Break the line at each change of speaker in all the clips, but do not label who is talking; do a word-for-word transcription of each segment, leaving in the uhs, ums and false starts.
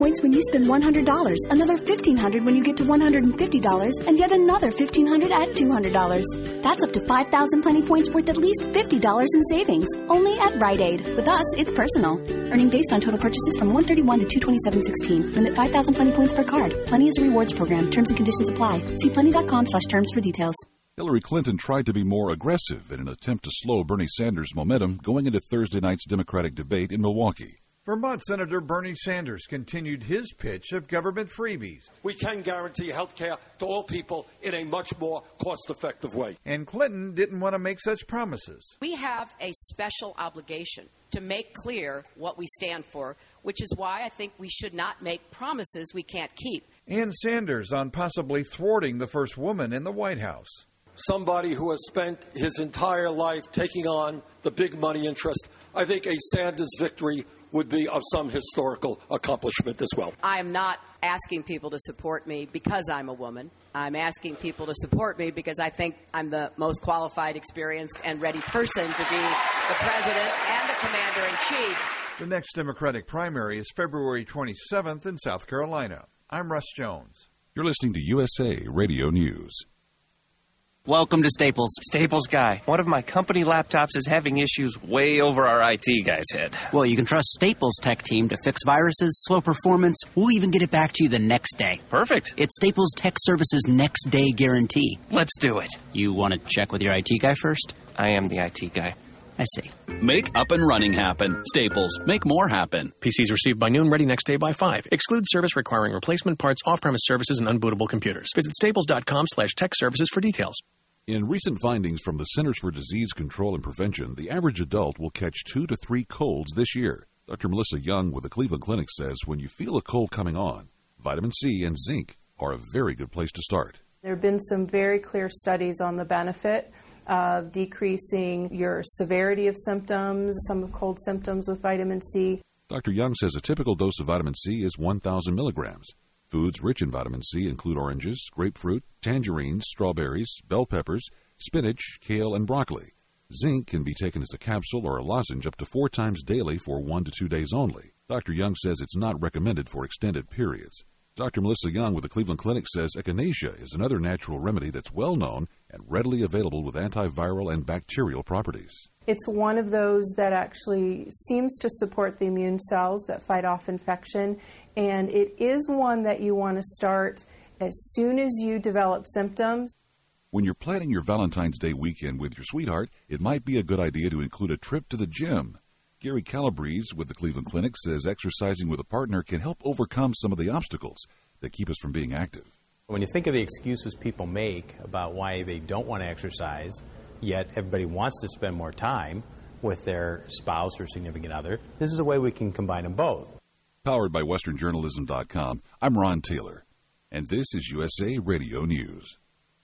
Points when you spend one hundred dollars, another fifteen hundred dollars when you get to one hundred fifty dollars, and yet another fifteen hundred dollars at two hundred dollars. That's up to five thousand Plenty Points worth at least fifty dollars in savings, only at Rite Aid. With us, it's personal. Earning based on total purchases from one thirty-one to two twenty-seven sixteen. Limit five thousand Plenty Points per card. Plenty is a rewards program. Terms and conditions apply. See plenty.com slash terms for details.
Hillary Clinton tried to be more aggressive in an attempt to slow Bernie Sanders' momentum going into Thursday night's Democratic debate in Milwaukee.
Vermont Senator Bernie Sanders continued his pitch of government freebies.
We can guarantee health care to all people in a much more cost-effective way.
And Clinton didn't want to make such promises.
We have a special obligation to make clear what we stand for, which is why I think we should not make promises we can't keep.
And Sanders on possibly thwarting the first woman in the White House.
Somebody who has spent his entire life taking on the big money interest, I think a Sanders victory would be of some historical accomplishment as well.
I am not asking people to support me because I'm a woman. I'm asking people to support me because I think I'm the most qualified, experienced, and ready person to be the president and the commander-in-chief.
The next Democratic primary is February twenty-seventh in South Carolina. I'm Russ Jones.
You're listening to U S A Radio News.
Welcome to Staples. Staples guy. One of my company laptops is having issues way over our I T guy's head.
Well, you can trust Staples' tech team to fix viruses, slow performance. We'll even get it back to you the next day.
Perfect.
It's Staples' Tech Services next day guarantee.
Let's do it.
You want to check with your I T guy first?
I am the I T guy.
I see.
Make up and running happen. Staples. Make more happen.
P Cs received by noon, ready next day by five. Exclude service requiring replacement parts, off-premise services, and unbootable computers. Visit staples.com slash tech services for details.
In recent findings from the Centers for Disease Control and Prevention, the average adult will catch two to three colds this year. Doctor Melissa Young with the Cleveland Clinic says when you feel a cold coming on, vitamin C and zinc are a very good place to start.
There have been some very clear studies on the benefit of decreasing your severity of symptoms, some cold symptoms with vitamin C.
Doctor Young says a typical dose of vitamin C is one thousand milligrams. Foods rich in vitamin C include oranges, grapefruit, tangerines, strawberries, bell peppers, spinach, kale, and broccoli. Zinc can be taken as a capsule or a lozenge up to four times daily for one to two days only. Doctor Young says it's not recommended for extended periods. Doctor Melissa Young with the Cleveland Clinic says echinacea is another natural remedy that's well known and readily available with antiviral and bacterial properties.
It's one of those that actually seems to support the immune cells that fight off infection, and it is one that you want to start as soon as you develop symptoms.
When you're planning your Valentine's Day weekend with your sweetheart, it might be a good idea to include a trip to the gym. Gary Calabrese with the Cleveland Clinic says exercising with a partner can help overcome some of the obstacles that keep us from being active.
When you think of the excuses people make about why they don't want to exercise, yet everybody wants to spend more time with their spouse or significant other, this is a way we can combine them both.
Powered by Western Journalism dot com, I'm Ron Taylor, and this is U S A Radio News.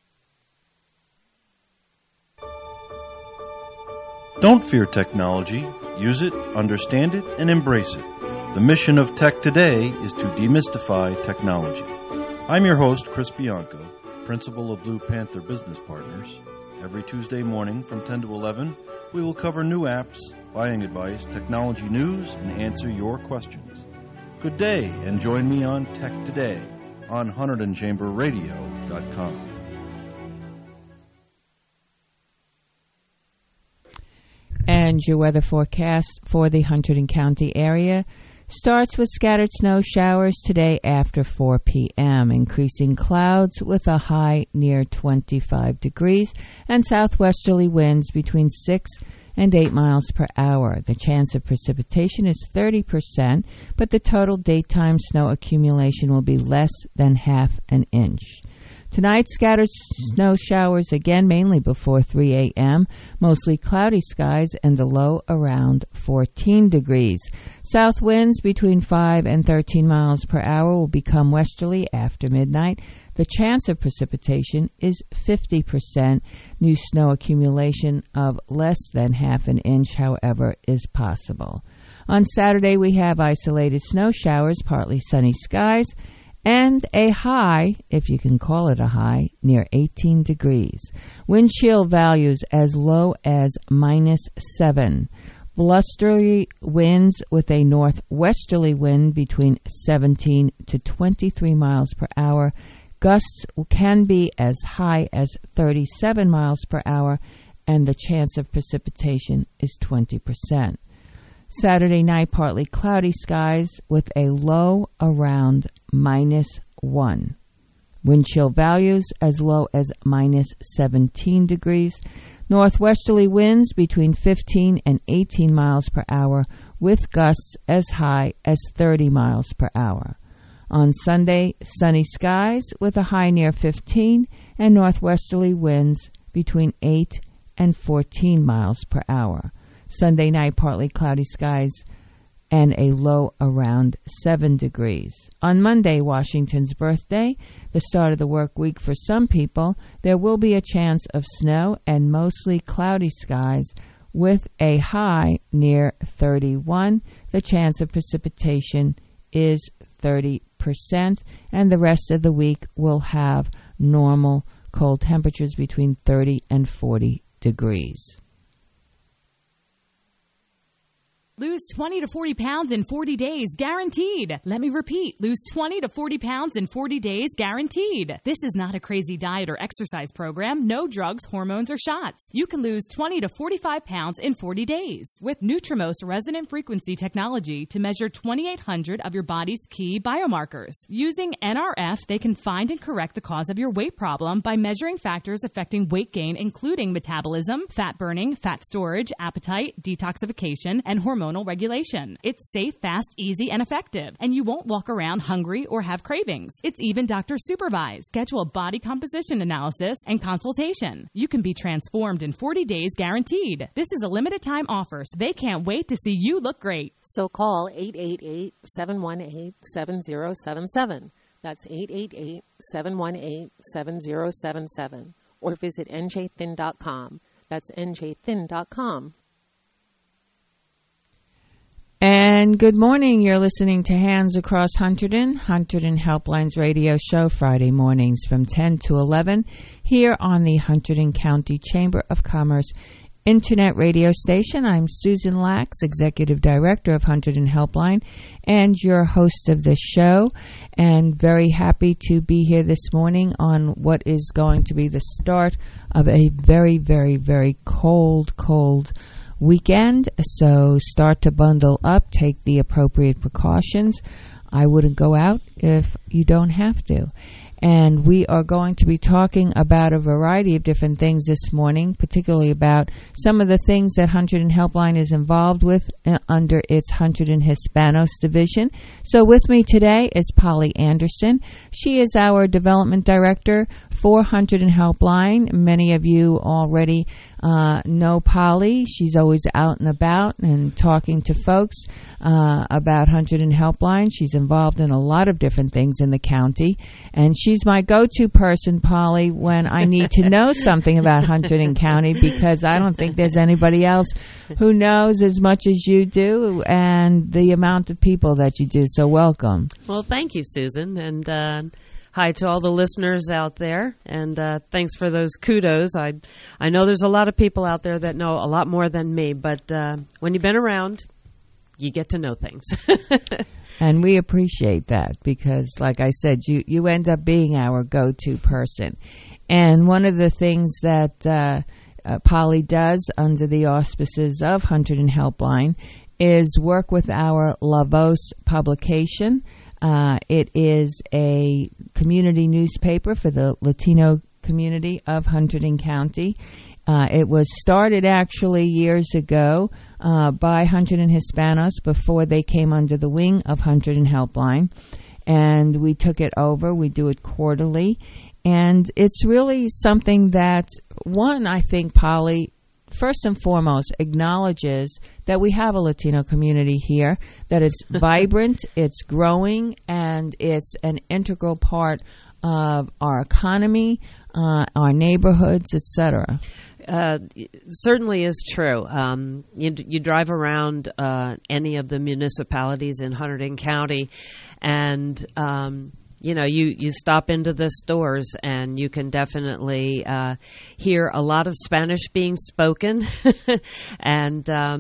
Don't fear technology. Use it, understand it, and embrace it. The mission of Tech Today is to demystify technology. I'm your host, Chris Bianco, principal of Blue Panther Business Partners. Every Tuesday morning from ten to eleven, we will cover new apps, buying advice, technology news, and answer your questions. Good day, and join me on Tech Today on Hunterdon Chamber Radio dot com.
And your weather forecast for the Hunterdon County area starts with scattered snow showers today after four p.m., increasing clouds with a high near twenty-five degrees and southwesterly winds between six and eight miles per hour. The chance of precipitation is thirty percent, but the total daytime snow accumulation will be less than half an inch. Tonight, scattered snow showers again, mainly before three a.m., mostly cloudy skies, and the low around fourteen degrees. South winds between five and thirteen miles per hour will become westerly after midnight. The chance of precipitation is fifty percent. New snow accumulation of less than half an inch, however, is possible. On Saturday, we have isolated snow showers, partly sunny skies, and a high, if you can call it a high, near eighteen degrees. Wind chill values as low as minus seven. Blustery winds with a northwesterly wind between seventeen to twenty-three miles per hour. Gusts can be as high as thirty-seven miles per hour, and the chance of precipitation is twenty percent. Saturday night, partly cloudy skies with a low around minus one. Wind chill values as low as minus seventeen degrees. Northwesterly winds between fifteen and eighteen miles per hour with gusts as high as thirty miles per hour. On Sunday, sunny skies with a high near fifteen and northwesterly winds between eight and fourteen miles per hour. Sunday night, partly cloudy skies and a low around seven degrees. On Monday, Washington's birthday, the start of the work week for some people, there will be a chance of snow and mostly cloudy skies with a high near thirty-one. The chance of precipitation is thirty percent, and the rest of the week will have normal cold temperatures between thirty and forty degrees.
Lose twenty to forty pounds in forty days, guaranteed. Let me repeat, lose twenty to forty pounds in forty days, guaranteed. This is not a crazy diet or exercise program, no drugs, hormones, or shots. You can lose twenty to forty-five pounds in forty days with Nutrimost resonant frequency technology to measure twenty-eight hundred of your body's key biomarkers. Using N R F, they can find and correct the cause of your weight problem by measuring factors affecting weight gain, including metabolism, fat burning, fat storage, appetite, detoxification, and hormone regulation. It's safe, fast, easy, and effective, and you won't walk around hungry or have cravings. It's even doctor supervised. Schedule a body composition analysis and consultation. You can be transformed in forty days, guaranteed. This is a limited time offer, so they can't wait to see you look great.
So call eight eight eight, seven one eight, seven zero seven seven. That's eight eight eight, seven one eight, seven zero seven seven. Or visit N J thin dot com. That's N J thin dot com.
And good morning. You're listening to Hands Across Hunterdon, Hunterdon Helplines radio show, Friday mornings from ten to eleven, here on the Hunterdon County Chamber of Commerce Internet radio station. I'm Susan Lax, Executive Director of Hunterdon Helpline, and your host of this show, and very happy to be here this morning on what is going to be the start of a very, very, very cold, cold weekend. So start to bundle up, take the appropriate precautions. I wouldn't go out if you don't have to. And we are going to be talking about a variety of different things this morning, particularly about some of the things that Hunterdon Helpline is involved with uh, under its Hunterdon Hispanos division. So with me today is Polly Anderson. She is our development director for Hunterdon Helpline. Many of you already uh, know Polly. She's always out and about and talking to folks uh, about Hunterdon Helpline. She's involved in a lot of different things in the county, and she She's my go-to person, Polly, when I need to know something about Hunterdon County, because I don't think there's anybody else who knows as much as you do and the amount of people that you do. So welcome.
Well, thank you, Susan, and uh, hi to all the listeners out there, and uh, thanks for those kudos. I I know there's a lot of people out there that know a lot more than me, but uh, when you've been around, you get to know things.
And we appreciate that because, like I said, you, you end up being our go-to person. And one of the things that uh, uh, Polly does under the auspices of Hunterdon Helpline is work with our La Voz publication. Uh, it is a community newspaper for the Latino community of Hunterdon County. Uh, it was started actually years ago uh, by Hunterdon Hispanos before they came under the wing of Hunterdon Helpline, and we took it over. We do it quarterly, and it's really something that, one, I think, Polly, first and foremost, acknowledges that we have a Latino community here, that it's vibrant, it's growing, and it's an integral part of our economy, uh, our neighborhoods, et cetera.
Uh, certainly is true. Um, you, you drive around uh, any of the municipalities in Hunterdon County, and um, you know you, you stop into the stores, and you can definitely uh, hear a lot of Spanish being spoken, and um,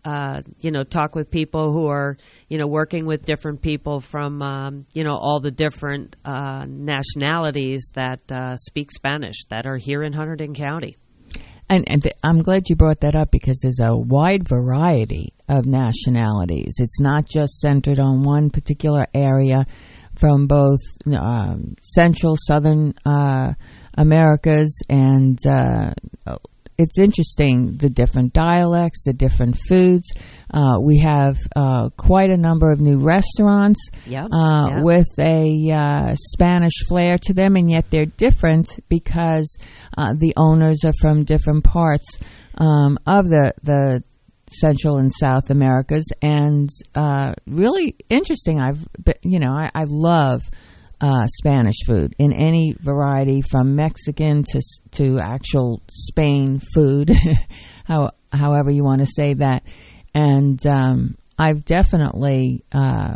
uh, you know, talk with people who are, you know, working with different people from, um, you know, all the different uh, nationalities that uh, speak Spanish that are here in Hunterdon County.
And, and th- I'm glad you brought that up because there's a wide variety of nationalities. It's not just centered on one particular area from both um, Central, Southern uh, Americas, and uh, it's interesting, the different dialects, the different foods. Uh, we have uh, quite a number of new restaurants
yep,
uh,
yep.
with a uh, Spanish flair to them, and yet they're different because uh, the owners are from different parts um, of the, the Central and South Americas. And uh, really interesting. I've, you know, I, I love Uh, Spanish food in any variety, from Mexican to to actual Spain food, how, however you want to say that. And um, I've definitely, uh,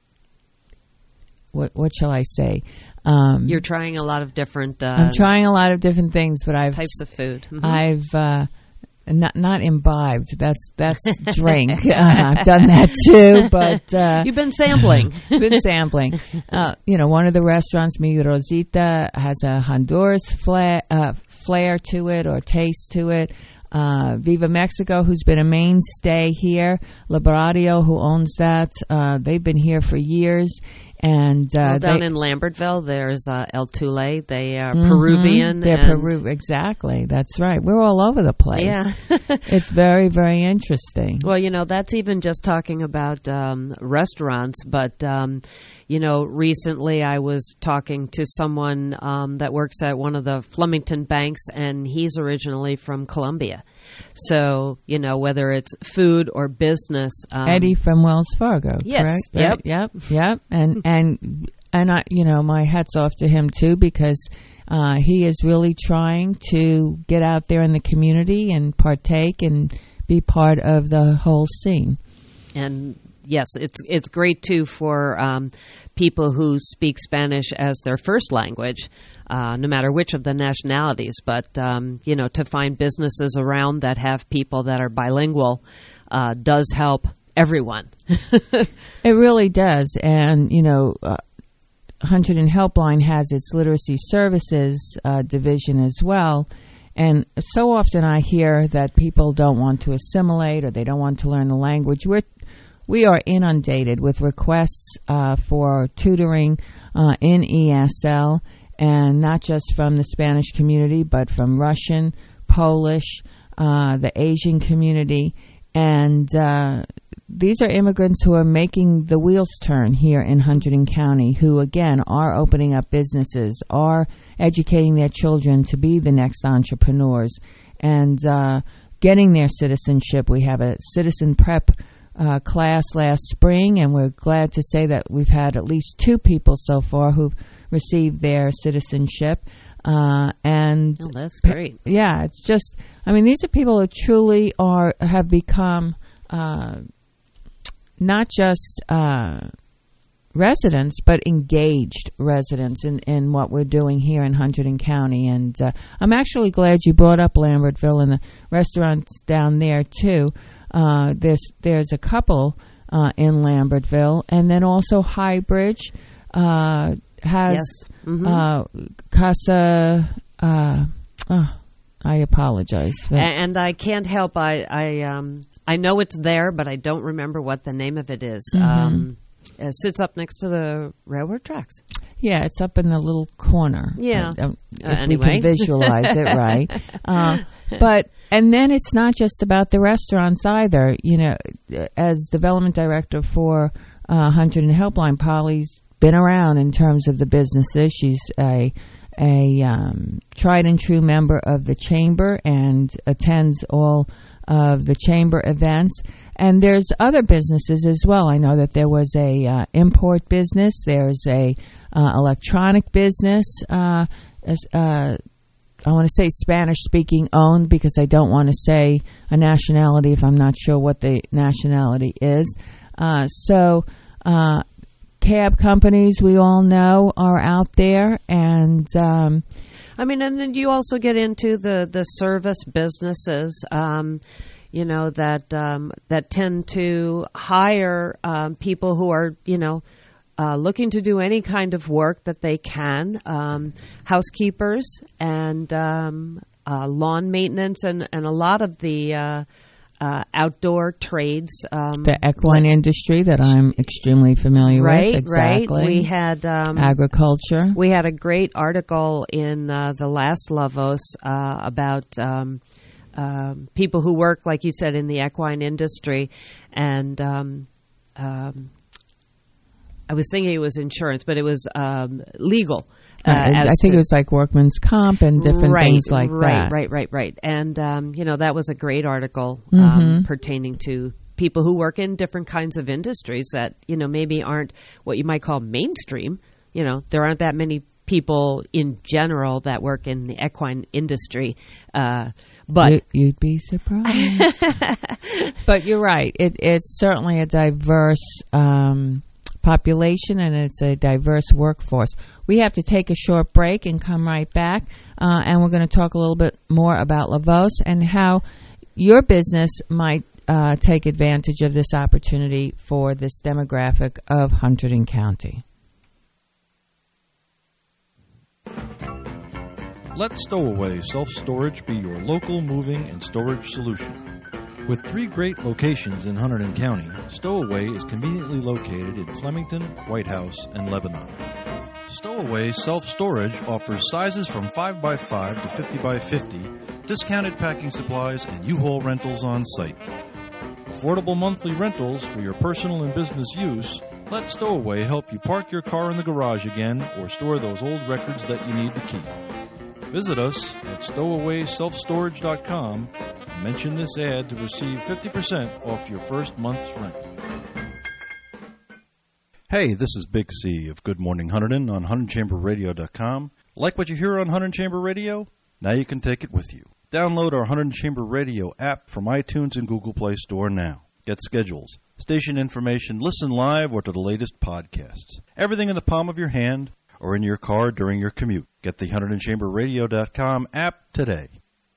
what what shall I say? Um,
You're trying a lot of different. Uh,
I'm trying a lot of different things, but I've
types of food. Mm-hmm.
I've. Uh, Not not imbibed. That's that's drink. Uh, I've done that too. But uh,
you've been sampling.
been sampling. Uh, you know, one of the restaurants, Mi Rosita, has a Honduras flair, uh, flair to it or taste to it. Uh, Viva Mexico, who's been a mainstay here, Laboradio, who owns that, uh, they've been here for years. And uh,
well, down
they,
in Lambertville, there's uh, El Tule. They are
mm-hmm,
Peruvian.
They're
and
Peru. Exactly. That's right. We're all over the place.
Yeah.
It's very, very interesting.
Well, you know, that's even just talking about um, restaurants. But, um, you know, recently I was talking to someone um, that works at one of the Flemington banks, and he's originally from Colombia. So, you know, whether it's food or business. Um,
Eddie from Wells Fargo,
yes,
correct?
Yep.
Right? Yep, yep. And, and, and I, you know, my hat's off to him, too, because uh, he is really trying to get out there in the community and partake and be part of the whole scene.
And yes, it's it's great, too, for um, people who speak Spanish as their first language, uh, no matter which of the nationalities. But, um, you know, to find businesses around that have people that are bilingual uh, does help everyone.
It really does. And, you know, uh, Hunterdon Helpline has its literacy services uh, division as well. And so often I hear that people don't want to assimilate or they don't want to learn the language. We're We are inundated with requests uh, for tutoring uh, in E S L, and not just from the Spanish community, but from Russian, Polish, uh, the Asian community. And uh, these are immigrants who are making the wheels turn here in Hunterdon County, who, again, are opening up businesses, are educating their children to be the next entrepreneurs, and uh, getting their citizenship. We have a citizen prep Uh, class last spring, and we're glad to say that we've had at least two people so far who've received their citizenship. Uh, and
oh, that's great.
Yeah, it's just, I mean, these are people who truly are have become uh, not just uh, residents, but engaged residents in, in what we're doing here in Hunterdon County. And uh, I'm actually glad you brought up Lambertville and the restaurants down there, too. Uh, there's there's a couple uh, in Lambertville, and then also Highbridge uh, has
yes. mm-hmm.
uh, Casa. Uh, oh, I apologize,
and, and I can't help. I I um I know it's there, but I don't remember what the name of it is.
Mm-hmm.
Um, it sits up next to the railroad tracks.
Yeah, it's up in the little corner.
Yeah,
uh,
uh,
if
anyway.
we can visualize it right. Uh, but and then it's not just about the restaurants either. You know, as development director for uh, Hunterdon Helpline, Polly's been around in terms of the businesses. She's a a um, tried and true member of the chamber and attends all of the chamber events. And there's other businesses as well. I know that there was a uh, import business. There's a uh, electronic business. Uh, uh, I want to say Spanish-speaking owned because I don't want to say a nationality if I'm not sure what the nationality is. Uh, so uh, cab companies, we all know, are out there. And um,
I mean, and then you also get into the, the service businesses. Um you know, that um, that tend to hire um, people who are, you know, uh, looking to do any kind of work that they can, um, housekeepers and um, uh, lawn maintenance and, and a lot of the uh, uh, outdoor trades. Um,
the equine like, industry that I'm extremely familiar
right,
with. Exactly.
Right, we had um,
agriculture.
We had a great article in uh, the last Lavos uh, about um, um, people who work, like you said, in the equine industry, and um, um, I was thinking it was insurance, but it was um, legal.
Uh, I think it was like workman's comp and different
right,
things like
right,
that.
Right, right, right, right. And, um, you know, that was a great article
mm-hmm.
um, pertaining to people who work in different kinds of industries that, you know, maybe aren't what you might call mainstream. You know, there aren't that many people in general that work in the equine industry. Uh, but
you, you'd be surprised. But you're right. It, it's certainly a diverse um population, and it's a diverse workforce. We have to take a short break and come right back, uh, and we're going to talk a little bit more about Lavos and how your business might uh, take advantage of this opportunity for this demographic of Hunterdon County.
Let Stowaway Self-Storage be your local moving and storage solution. With three great locations in Hunterdon County, Stowaway is conveniently located in Flemington, White House, and Lebanon. Stowaway Self-Storage offers sizes from five by five to fifty by fifty, discounted packing supplies, and U-Haul rentals on site. Affordable monthly rentals for your personal and business use. Let Stowaway help you park your car in the garage again or store those old records that you need to keep. Visit us at stowaway self storage dot com. Mention this ad to receive fifty percent off your first month's rent. Hey, this is Big C of Good Morning Hunterdon on Hunterdon Chamber Radio dot com. Like what you hear on Hunterdon Chamber Radio? Now you can take it with you. Download our Hunterdon Chamber Radio app from iTunes and Google Play Store now. Get schedules, station information, listen live, or to the latest podcasts. Everything in the palm of your hand or in your car during your commute. Get the Hunterdon Chamber Radio dot com app today.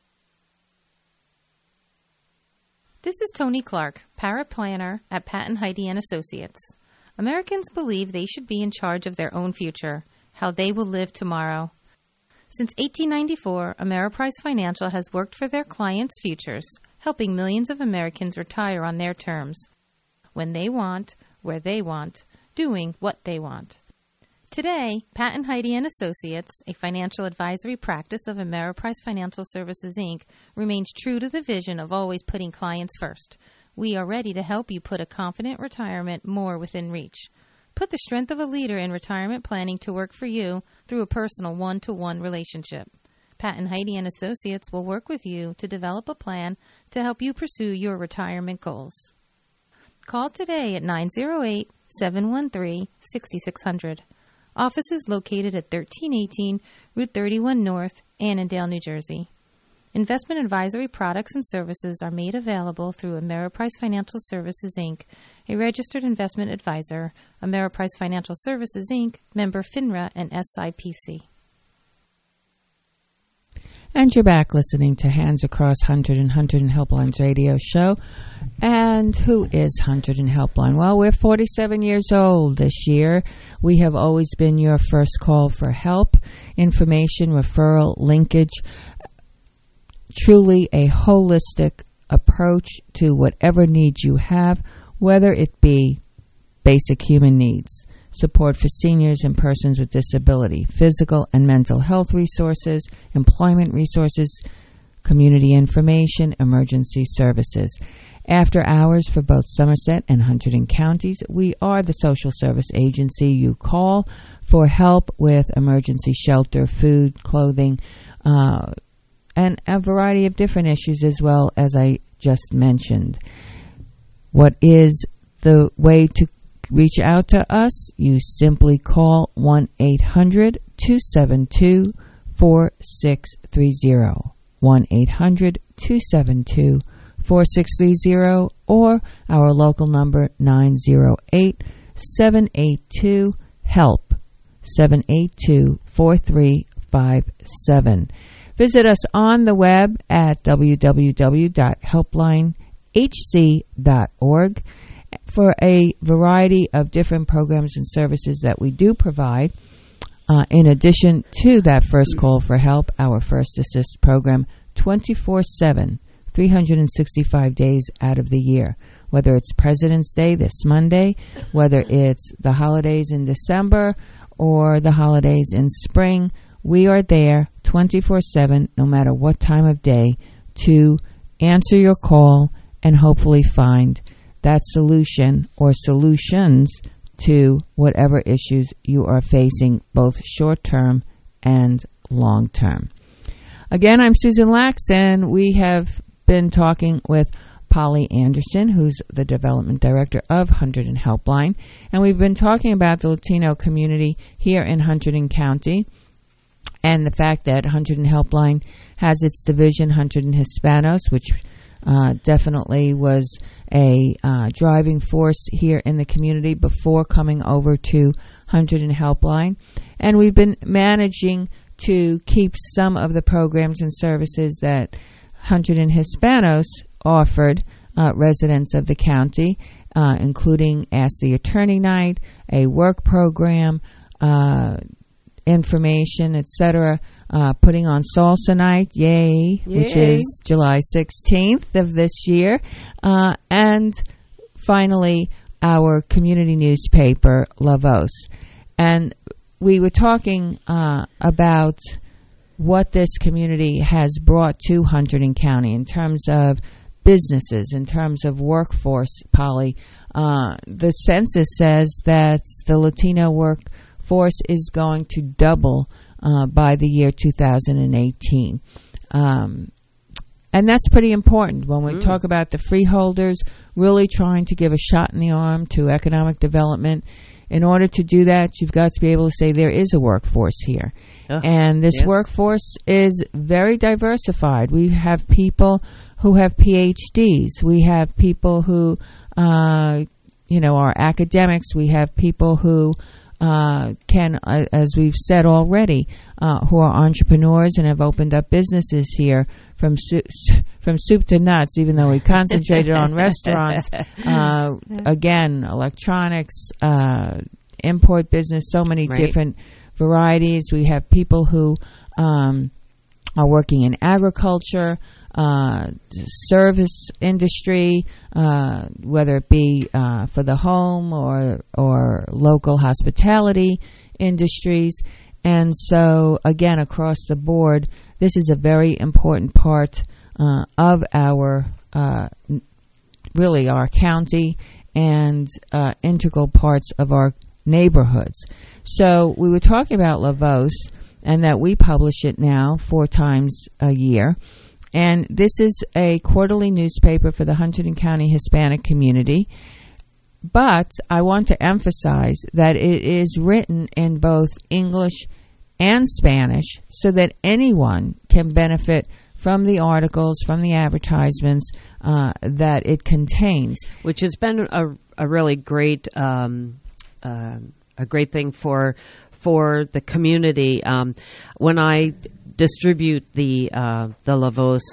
This is Tony Clark, paraplanner at Patton Heidi and Associates. Americans believe they should be in charge of their own future, how they will live tomorrow. Since eighteen ninety-four, Ameriprise Financial has worked for their clients' futures, helping millions of Americans retire on their terms, when they want, where they want, doing what they want. Today, Patton Heidi and Associates, a financial advisory practice of Ameriprise Financial Services, Incorporated, remains true to the vision of always putting clients first. We are ready to help you put a confident retirement more within reach. Put the strength of a leader in retirement planning to work for you through a personal one-to-one relationship. Patton Heidi and Associates will work with you to develop a plan to help you pursue your retirement goals. Call today at nine oh eight, seven one three, six six zero zero. Office is located at thirteen eighteen Route thirty-one North, Annandale, New Jersey. Investment advisory products and services are made available through Ameriprise Financial Services, Incorporated, a registered investment advisor, Ameriprise Financial Services, Incorporated, member FINRA and S I P C.
And you're back listening to Hands Across Hunterdon, Hunterdon Helpline's radio show. And who is Hunterdon Helpline? Well, we're forty-seven years old this year. We have always been your first call for help, information, referral, linkage. Truly a holistic approach to whatever needs you have, whether it be basic human needs, support for seniors and persons with disability, physical and mental health resources, employment resources, community information, emergency services. After hours for both Somerset and Hunterdon counties, we are the social service agency you call for help with emergency shelter, food, clothing, uh, and a variety of different issues as well, as I just mentioned. What is the way to reach out to us? You simply call one eight hundred, two seven two, four six three zero. one eight hundred, two seven two, four six three zero or our local number nine oh eight, seven eight two, HELP, seven eight two, four three five seven. Visit us on the web at w w w dot helpline h c dot org for a variety of different programs and services that we do provide. Uh, in addition to that First Call for Help, our First Assist program, twenty-four seven, three hundred sixty-five days out of the year. Whether it's President's Day this Monday, whether it's the holidays in December or the holidays in spring, we are there twenty-four seven, no matter what time of day, to answer your call and hopefully find that solution or solutions to whatever issues you are facing, both short-term and long-term. Again, I'm Susan Lax, and we have been talking with Polly Anderson, who's the Development Director of Hunterdon Helpline, and we've been talking about the Latino community here in Hunterdon County and the fact that Hunterdon Helpline has its division, Hunterdon Hispanos, which Uh, definitely was a uh, driving force here in the community before coming over to Hunterdon Helpline. And we've been managing to keep some of the programs and services that Hunterdon Hispanos offered uh, residents of the county, uh, including Ask the Attorney Night, a work program, uh, information, et cetera, uh, putting on Salsa Night, yay, yay, which is July sixteenth of this year, uh, and finally, our community newspaper, La Voz. And we were talking uh, about what this community has brought to Hunterdon County in terms of businesses, in terms of workforce, Polly. Uh, the census says that the Latino work force is going to double uh, by the year two thousand eighteen. Um, and that's pretty important when we mm. talk about the freeholders really trying to give a shot in the arm to economic development. In order to do that, you've got to be able to say there is a workforce here. Oh, and this yes. workforce is very diversified. We have people who have P H Ds. We have people who, uh, you know, are academics. We have people who Uh, can, uh, as we've said already, uh, who are entrepreneurs and have opened up businesses here from su- from soup to nuts, even though we concentrated on restaurants. Uh, again, electronics, uh, import business, so many right. different varieties. We have people who um, are working in agriculture, uh, service industry, uh, whether it be uh, for the home or or local hospitality industries. And so, again, across the board, this is a very important part uh, of our, uh, really our county and uh, integral parts of our neighborhoods. So we were talking about La Voz, and that we publish it now four times a year. And this is a quarterly newspaper for the Hunterdon County Hispanic community. But I want to emphasize that it is written in both English and Spanish so that anyone can benefit from the articles, from the advertisements uh, that it contains.
Which has been a, a really great um, uh, a great thing for for the community. Um, when I distribute the uh, the La Voz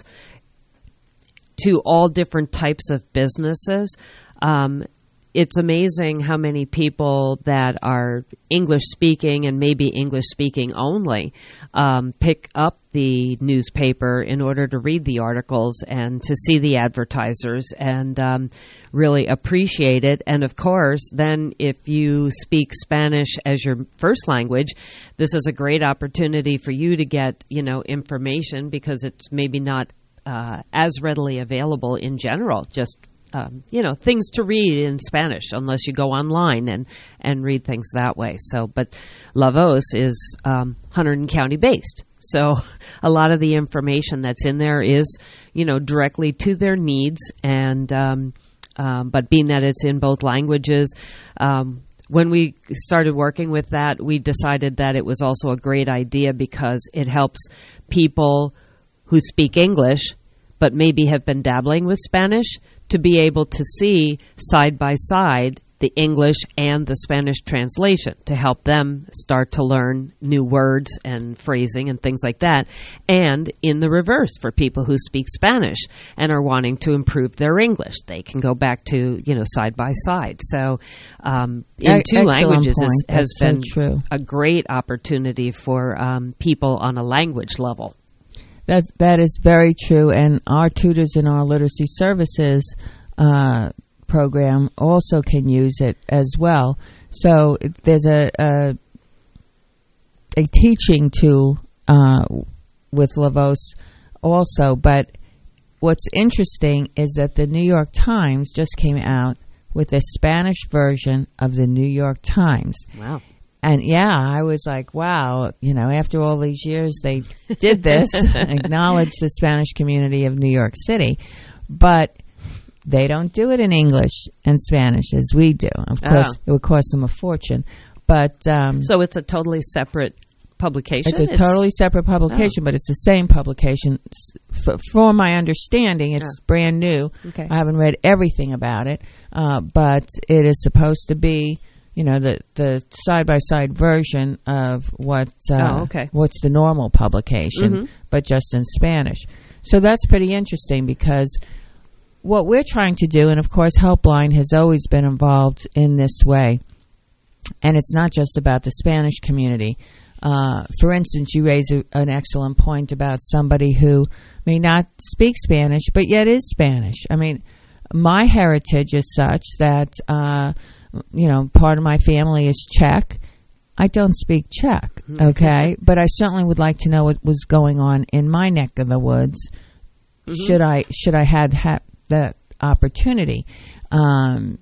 to all different types of businesses, um, it's amazing how many people that are English speaking and maybe English speaking only um, pick up the newspaper in order to read the articles and to see the advertisers and um, really appreciate it. And of course, then if you speak Spanish as your first language, this is a great opportunity for you to get, you know, information because it's maybe not uh, as readily available in general, just Um, you know, things to read in Spanish unless you go online and, and read things that way. So, but La Voz is um, Hunterdon County based. So a lot of the information that's in there is, you know, directly to their needs. And, um, um, but being that it's in both languages, um, when we started working with that, we decided that it was also a great idea because it helps people who speak English but maybe have been dabbling with Spanish to be able to see side by side the English and the Spanish translation to help them start to learn new words and phrasing and things like that. And in the reverse, for people who speak Spanish and are wanting to improve their English, they can go back to, you know, side by side. So um, in
E-
two languages
point.
is, has
That's
been
so true.
a great opportunity for um, people on a language level.
That that is very true, and our tutors in our literacy services uh, program also can use it as well. So there's a a, a teaching tool uh, with Lavos also. But what's interesting is that the New York Times just came out with a Spanish version of the New York Times.
Wow.
And yeah, I was like, wow, you know, after all these years, they did this, acknowledge the Spanish community of New York City. But they don't do it in English and Spanish as we do. Of course,
Oh.
it would cost them a fortune. But um,
So it's a totally separate publication?
it's a totally separate publication,
Oh.
but it's the same publication. S- f- For my understanding, it's
Yeah.
brand new.
Okay.
I haven't read everything about it, uh, but it is supposed to be, you know, the the side by side version of what uh,
Oh, okay.
what's the normal publication,
Mhm.
but just in Spanish. So that's pretty interesting because what we're trying to do, and of course Helpline has always been involved in this way, and it's not just about the Spanish community. Uh, for instance, you raise a, an excellent point about somebody who may not speak Spanish, but yet is Spanish. I mean, my heritage is such that, uh, you know, part of my family is Czech. I don't speak Czech, okay? But I certainly would like to know what was going on in my neck of the woods.
Mhm.
Should I should I had ha- that opportunity? Um,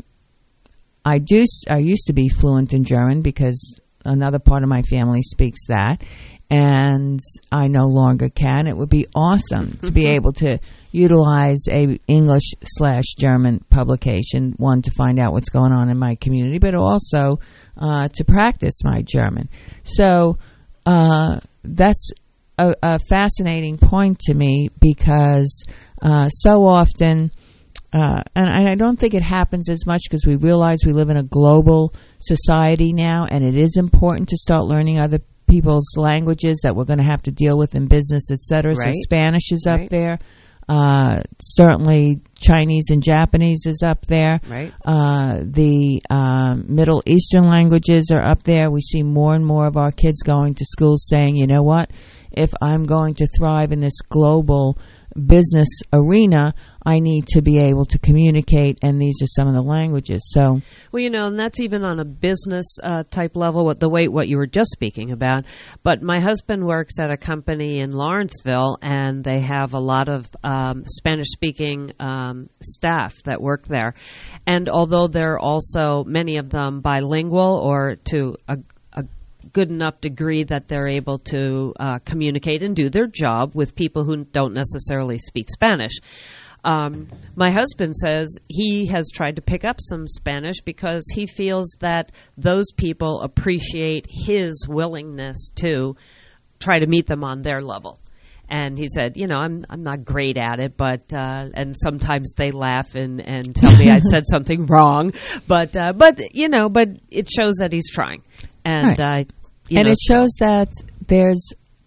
I do. I used to be fluent in German because another part of my family speaks that, and I no longer can. It would be awesome to be able to utilize a English slash German publication, one to find out what's going on in my community, but also uh, to practice my German. So uh, that's a, a fascinating point to me because uh, so often, uh, and, and I don't think it happens as much because we realize we live in a global society now, and it is important to start learning other people's languages that we're going to have to deal with in business, et cetera.
Right.
So Spanish is up
Right.
there. Uh, certainly Chinese and Japanese is up there.
Right.
Uh, the um, Middle Eastern languages are up there. We see more and more of our kids going to schools saying, you know what, if I'm going to thrive in this global business arena, I need to be able to communicate, and these are some of the languages. So,
Well, you know, and that's even on a business uh, type level, what the way what you were just speaking about. But my husband works at a company in Lawrenceville, and they have a lot of um, Spanish-speaking um, staff that work there. And although they're also many of them bilingual or to a good enough degree that they're able to uh, communicate and do their job with people who don't necessarily speak Spanish. Um, my husband says he has tried to pick up some Spanish because he feels that those people appreciate his willingness to try to meet them on their level. And he said, you know, I'm I'm not great at it, but uh, and sometimes they laugh and, and tell me I said something wrong, but uh, but you know, but it shows that he's trying, and
Right.
uh, you
and
know,
it shows that there's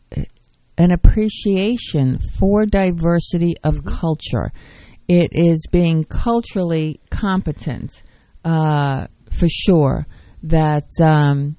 an appreciation for diversity of culture. It is being culturally competent, uh, for sure. That um,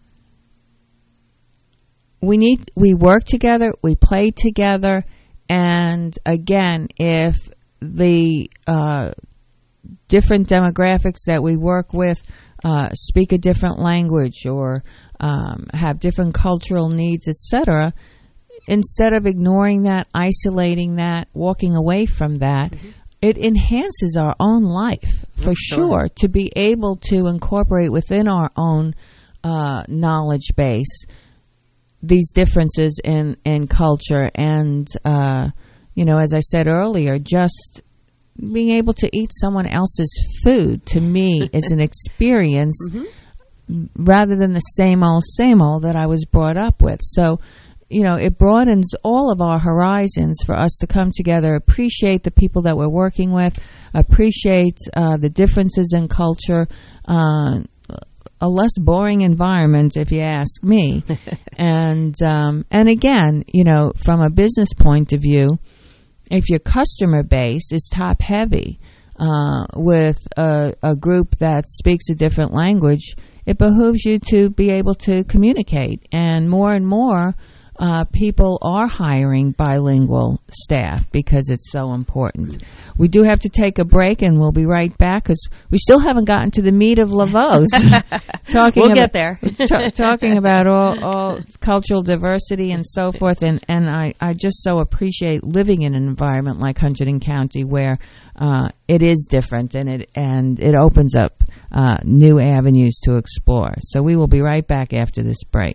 we need, we work together, we play together, and again, if the uh, different demographics that we work with uh, speak a different language or um, have different cultural needs, et cetera, instead of ignoring that, isolating that, walking away from that, mm-hmm. it enhances our own life for sure. sure to be able to incorporate within our own uh, knowledge base these differences in, in culture. And, uh, you know, as I said earlier, just being able to eat someone else's food, to me, is an experience mm-hmm. rather than the same old, same old that I was brought up with. So you know, it broadens all of our horizons for us to come together, appreciate the people that we're working with, appreciate uh, the differences in culture, uh, a less boring environment, if you ask me. and um, and again, you know, from a business point of view, if your customer base is top heavy uh, with a, a group that speaks a different language, it behooves you to be able to communicate. And more and more uh, people are hiring bilingual staff because it's so important. We do have to take a break, and we'll be right back because we still haven't gotten to the meat of Lavos. talking
we'll
about,
get there.
t- talking about all, all cultural diversity and so forth. And, and I, I just so appreciate living in an environment like Hunterdon County where uh, it is different and it, and it opens up uh, new avenues to explore. So we will be right back after this break.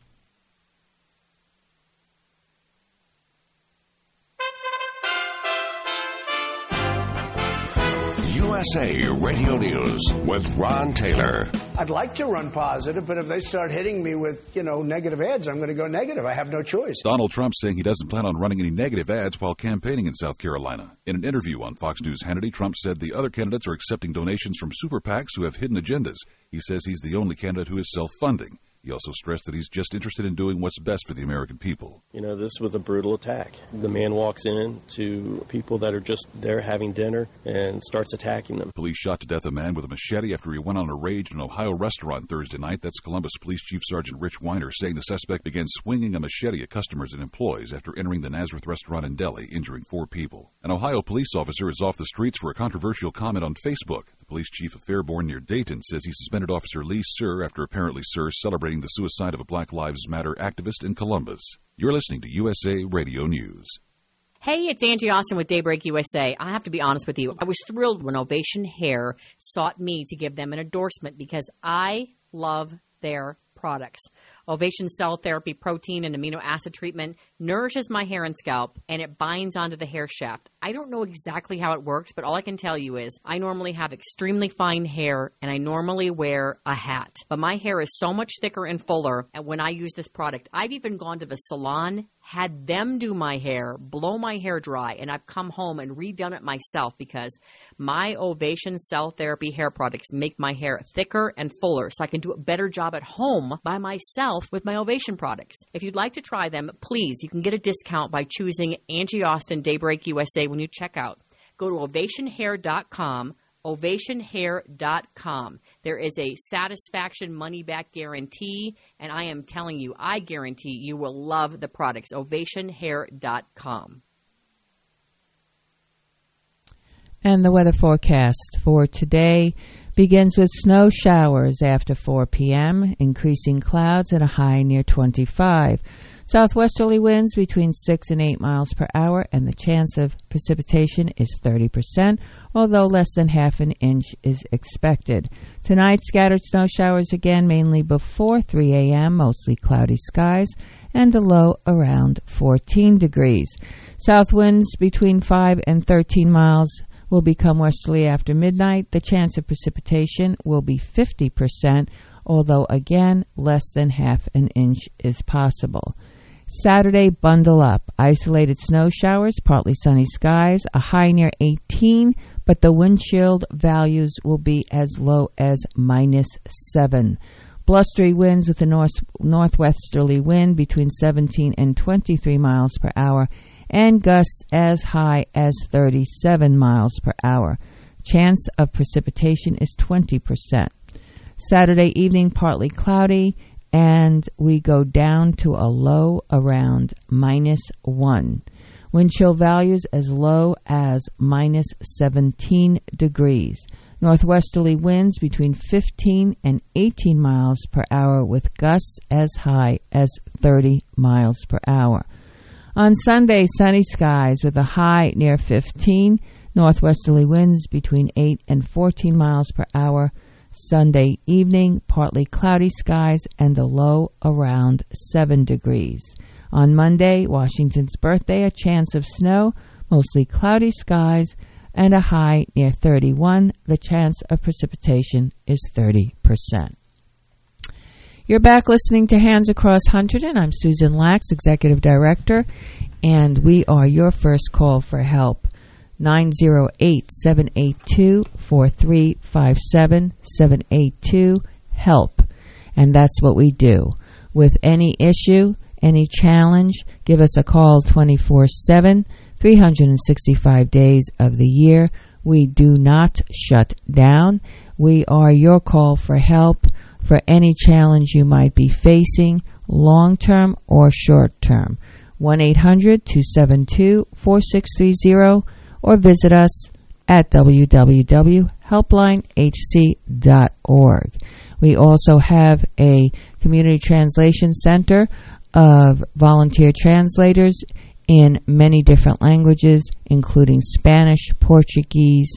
U S A Radio News with Ron Taylor.
I'd like to run positive, but if they start hitting me with, you know, negative ads, I'm going to go negative. I have no choice.
Donald Trump saying he doesn't plan on running any negative ads while campaigning in South Carolina. In an interview on Fox News Hannity, Trump said the other candidates are accepting donations from super PACs who have hidden agendas. He says he's the only candidate who is self-funding. He also stressed that he's just interested in doing what's best for the American people.
You know, this was a brutal attack. The man walks in to people that are just there having dinner and starts attacking them.
Police shot to death a man with a machete after he went on a rage in an Ohio restaurant Thursday night. That's Columbus Police Chief Sergeant Rich Weiner saying the suspect began swinging a machete at customers and employees after entering the Nazareth restaurant in Delhi, injuring four people. An Ohio police officer is off the streets for a controversial comment on Facebook. The police chief of Fairborn near Dayton says he suspended Officer Lee Sir after apparently Sir celebrating the suicide of a Black Lives Matter activist in Columbus. You're listening to U S A Radio News.
Hey, it's Angie Austin with Daybreak U S A. I have to be honest with you. I was thrilled when Ovation Hair sought me to give them an endorsement because I love their products. Ovation Cell Therapy Protein and Amino Acid Treatment nourishes my hair and scalp, and it binds onto the hair shaft. I don't know exactly how it works, but all I can tell you is I normally have extremely fine hair, and I normally wear a hat. But my hair is so much thicker and fuller, and when I use this product, I've even gone to the salon, had them do my hair, blow my hair dry, and I've come home and redone it myself because my Ovation Cell Therapy hair products make my hair thicker and fuller, so I can do a better job at home by myself with my Ovation products. If you'd like to try them, please, you can get a discount by choosing Angie Austin Daybreak U S A when you check out. Go to ovation hair dot com, ovation hair dot com. There is a satisfaction money-back guarantee, and I am telling you, I guarantee you will love the products. ovation hair dot com.
And the weather forecast for today begins with snow showers after four p.m., increasing clouds at a high near twenty-five. Southwesterly winds between six and eight miles per hour, and the chance of precipitation is thirty percent, although less than half an inch is expected. Tonight, scattered snow showers again, mainly before three a.m., mostly cloudy skies, and a low around fourteen degrees. South winds between five and thirteen miles will become westerly after midnight. The chance of precipitation will be fifty percent, although again, less than half an inch is possible. Saturday, bundle up. Isolated snow showers, partly sunny skies, a high near eighteen, but the wind chill values will be as low as minus seven. Blustery winds with a north northwesterly wind between seventeen and twenty-three miles per hour, and gusts as high as thirty-seven miles per hour. Chance of precipitation is twenty percent. Saturday evening, partly cloudy, and we go down to a low around minus one. Wind chill values as low as minus seventeen degrees. Northwesterly winds between fifteen and eighteen miles per hour with gusts as high as thirty miles per hour. On Sunday, sunny skies with a high near fifteen, northwesterly winds between eight and fourteen miles per hour. Sunday evening, partly cloudy skies and a low around seven degrees. On Monday, Washington's birthday, a chance of snow, mostly cloudy skies, and a high near thirty-one. The chance of precipitation is thirty percent. You're back listening to Hands Across Hunterdon. I'm Susan Lax, Executive Director, and we are your first call for help. nine zero eight, seven eight two, four three five seven, seven eight two, HELP. And that's what we do. With any issue, any challenge, give us a call twenty-four seven, three hundred sixty-five days of the year. We do not shut down. We are your call for help for any challenge you might be facing, long-term or short-term. one eight hundred, two seven two, four six three zero or visit us at w w w dot helpline h c dot org. We also have a community translation center of volunteer translators in many different languages, including Spanish, Portuguese,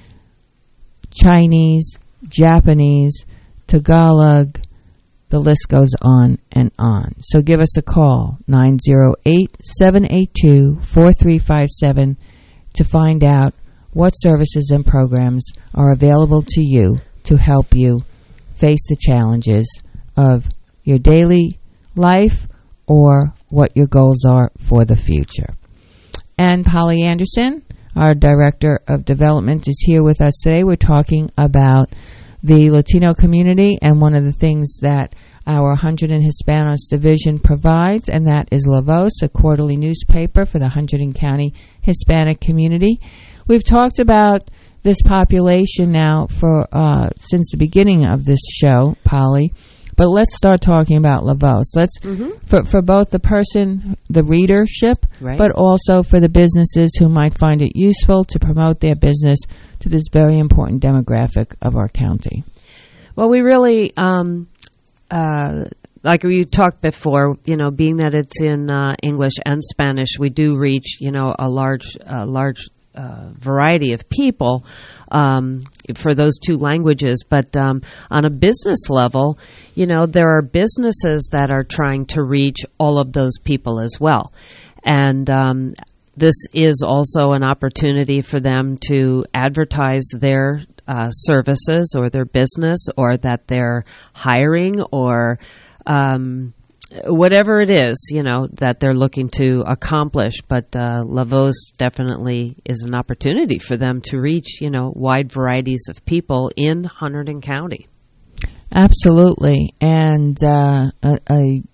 Chinese, Japanese, Tagalog. The list goes on and on. So give us a call, nine zero eight, seven eight two, four three five seven, to find out what services and programs are available to you to help you face the challenges of your daily life or what your goals are for the future. And Polly Anderson, our Director of Development, is here with us today. We're talking about the Latino community and one of the things that our Hunterdon Hispanos Division provides, and that is La Voz, a quarterly newspaper for the Hunterdon County Hispanic community. We've talked about this population now for uh, since the beginning of this show, Polly. But let's start talking about La Voz. Let's mm-hmm. for for both the person, the readership, right, but also for the businesses who might find it useful to promote their business to this very important demographic of our county.
Well, we really, um, uh, like we talked before, you know, being that it's in uh, English and Spanish, we do reach, you know, a large, uh, large. Uh, variety of people um, for those two languages. But um, on a business level, you know, there are businesses that are trying to reach all of those people as well. And um, this is also an opportunity for them to advertise their uh, services or their business, or that they're hiring, or um whatever it is, you know, that they're looking to accomplish. But uh, La Voz definitely is an opportunity for them to reach, you know, wide varieties of people in Hunterdon County.
Absolutely. And uh, I, I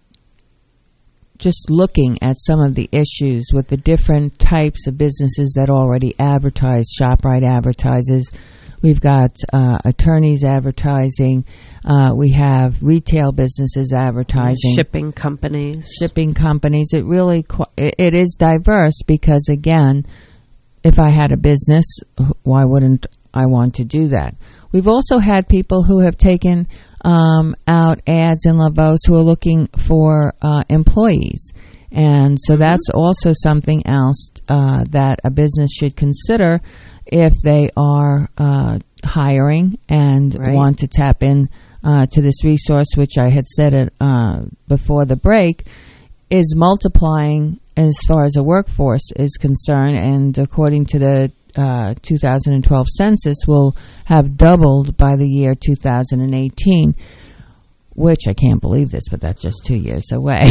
just looking at some of the issues with the different types of businesses that already advertise, ShopRite advertises. We've got uh, attorneys advertising. Uh, we have retail businesses advertising.
Shipping companies.
Shipping companies. It really, qu- it is diverse because, again, if I had a business, why wouldn't I want to do that? We've also had people who have taken um, out ads in La Voz who are looking for uh, employees. And so mm-hmm. that's also something else uh, that a business should consider if they are uh, hiring and right. want to tap in uh, to this resource, which I had said it uh, before the break, is multiplying as far as a workforce is concerned. And according to the uh, two thousand twelve census, will have doubled by the year two thousand eighteen. Which I can't believe this, but that's just two years away.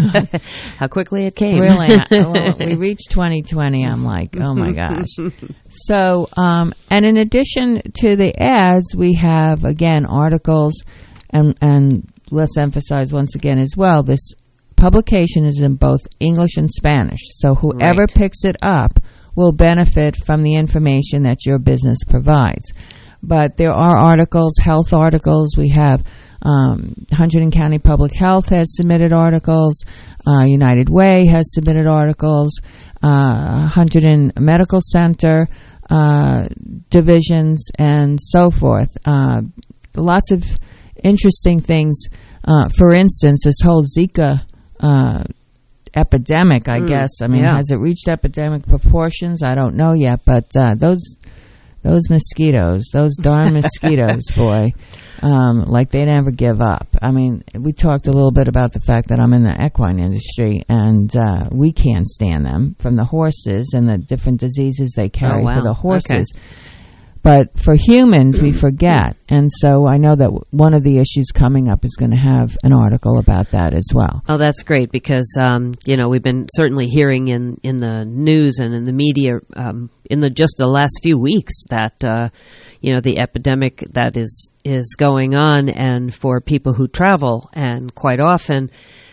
How quickly it came.
Really. Well, we reached twenty twenty. I'm like, oh my gosh. So, um, and in addition to the ads, we have, again, articles, and, and let's emphasize once again as well, this publication is in both English and Spanish. So whoever right. picks it up will benefit from the information that your business provides. But there are articles, health articles. We have Um, Hunterdon County Public Health has submitted articles. Uh, United Way has submitted articles. Uh, Hunterdon Medical Center uh, divisions and so forth. Uh, lots of interesting things. Uh, for instance, this whole Zika uh, epidemic, I mm, guess. I mean, yeah. has it reached epidemic proportions? I don't know yet. But uh, those those mosquitoes, those darn mosquitoes, boy. Um, like they never give up. I mean, we talked a little bit about the fact that I'm in the equine industry, and uh, we can't stand them from the horses and the different diseases they carry
oh, wow.
for the horses.
Okay.
But for humans, we forget. And so I know that w- one of the issues coming up is going to have an article about that as well.
Oh, that's great because, um, you know, we've been certainly hearing in, in the news and in the media um, in the just the last few weeks that, uh, you know, the epidemic that is, is going on, and for people who travel, and quite often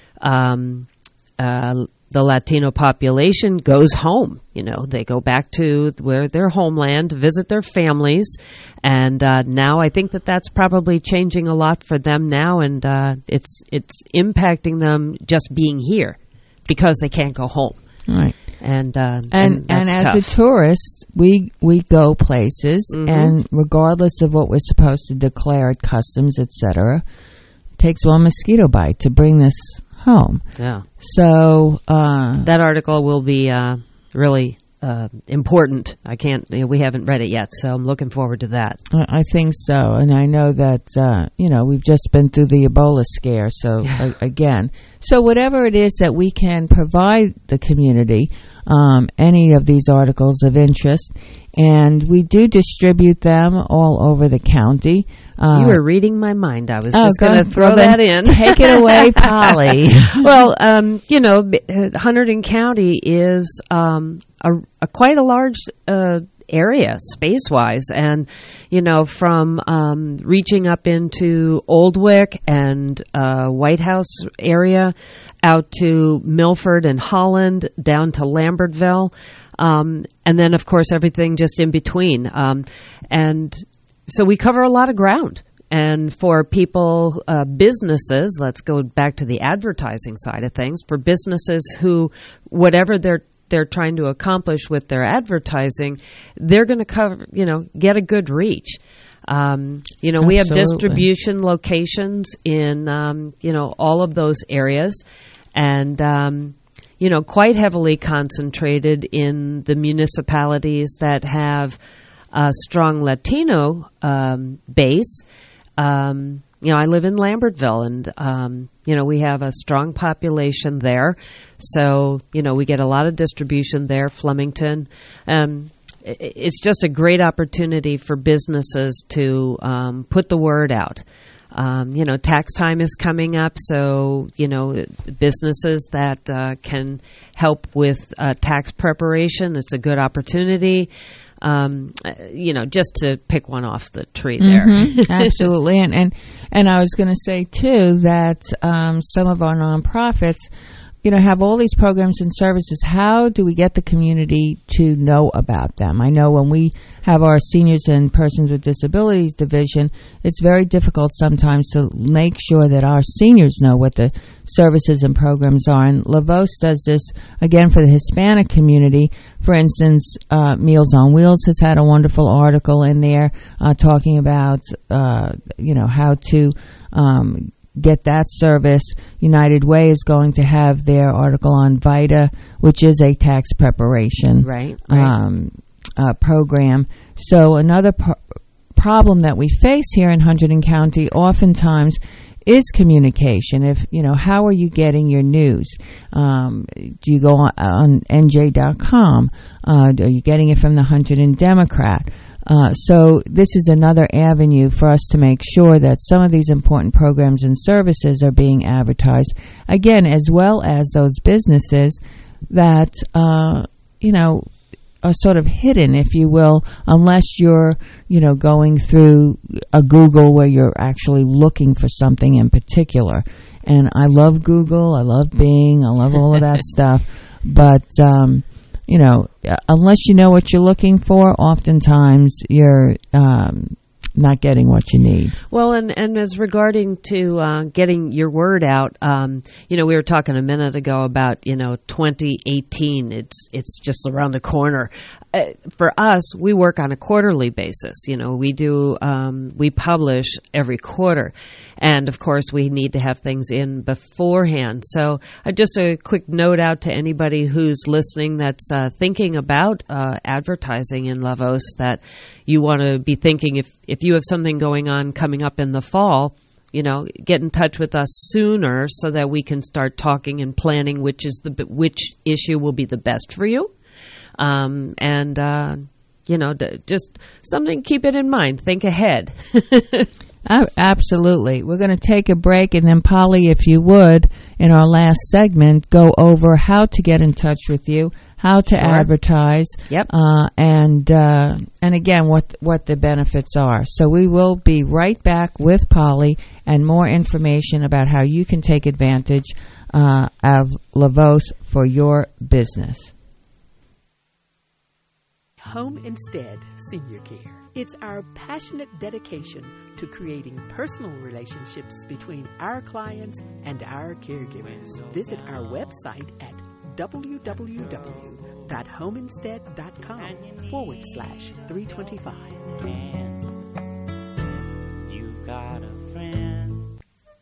um, uh, the Latino population goes home. You know, they go back to where their homeland, visit their families, and uh, now I think that that's probably changing a lot for them now, and uh, it's it's impacting them just being here because they can't go home.
Right.
And uh,
and
and,
and as
tough.
a tourist, we we go places,
Mhm.
and regardless of what we're supposed to declare at customs, et cetera, it takes one mosquito bite to bring this home.
Yeah.
So uh,
that article will be uh, really uh, important. I can't. You know, we haven't read it yet, so I'm looking forward to that.
I I think so, and I know that uh, you know we've just been through the Ebola scare. So a- again, so whatever it is that we can provide the community, um, any of these articles of interest, and we do distribute them all over the county. Uh,
You were reading my mind. I was
oh,
just
go
going to
ahead.
throw
Well, then
that in.
take it away, Polly.
Well, um, you know, B- uh, Hunterdon County is um, a, a quite a large uh, area space-wise, and you know, from um, reaching up into Oldwick and uh, White House area, out to Milford and Holland, down to Lambertville, um, and then of course everything just in between, um, and so we cover a lot of ground. And for people, uh, businesses, let's go back to the advertising side of things. For businesses who, whatever they're they're trying to accomplish with their advertising, they're going to cover, you know, get a good reach. Um, you know, we have
Absolutely.
distribution locations in, um, you know, all of those areas, and um, you know, quite heavily concentrated in the municipalities that have a strong Latino um, base. Um, you know, I live in Lambertville, and, um, you know, we have a strong population there. So, you know, we get a lot of distribution there, Flemington. Um, i- it's just a great opportunity for businesses to um, put the word out. Um, you know, tax time is coming up, so, you know, businesses that uh, can help with uh, tax preparation, it's a good opportunity. Um, you know, just to pick one off the tree there.
Mhm, absolutely. And, and, and I was going to say, too, that um, some of our nonprofits, you know, have all these programs and services. How do we get the community to know about them? I know when we have our seniors and persons with disabilities division, it's very difficult sometimes to make sure that our seniors know what the services and programs are. And Lavos does this, again, for the Hispanic community. For instance, uh, Meals on Wheels has had a wonderful article in there uh, talking about, uh, you know, how to um, get that service. United Way is going to have their article on VITA, which is a tax preparation
right, right.
Um, uh, program. So another pro- problem that we face here in Hunterdon County oftentimes is communication. If, you know, how are you getting your news? Um, do you go on, on N J dot com? Uh, are you getting it from the Hunterdon Democrat? Uh, so this is another avenue for us to make sure that some of these important programs and services are being advertised, again, as well as those businesses that, uh, you know, are sort of hidden, if you will, unless you're, you know, going through a Google where you're actually looking for something in particular. And I love Google, I love Bing, I love all of that stuff, but, um, you know, unless you know what you're looking for, oftentimes you're um, not getting what you need.
Well, and, and as regarding to uh, getting your word out, um, you know, we were talking a minute ago about, you know, twenty eighteen. It's it's just around the corner. Uh, for us, we work on a quarterly basis. You know, we do um, we publish every quarter, and of course, we need to have things in beforehand. So, uh, just a quick note out to anybody who's listening that's uh, thinking about uh, advertising in Lavos, that you want to be thinking if if you have something going on coming up in the fall, you know, get in touch with us sooner so that we can start talking and planning which is the which issue will be the best for you. Um, and, uh, you know, d- just something, keep it in mind. Think ahead.
Uh, absolutely. We're going to take a break, and then Polly, if you would, in our last segment, go over how to get in touch with you, how to
Sure.
advertise,
Yep.
uh, and uh, and again, what what the benefits are. So we will be right back with Polly and more information about how you can take advantage uh, of Lavos for your business.
Home Instead Senior Care. It's our passionate dedication to creating personal relationships between our clients and our caregivers. Visit our website at www.homeinstead.com forward slash 325.
You've got a friend.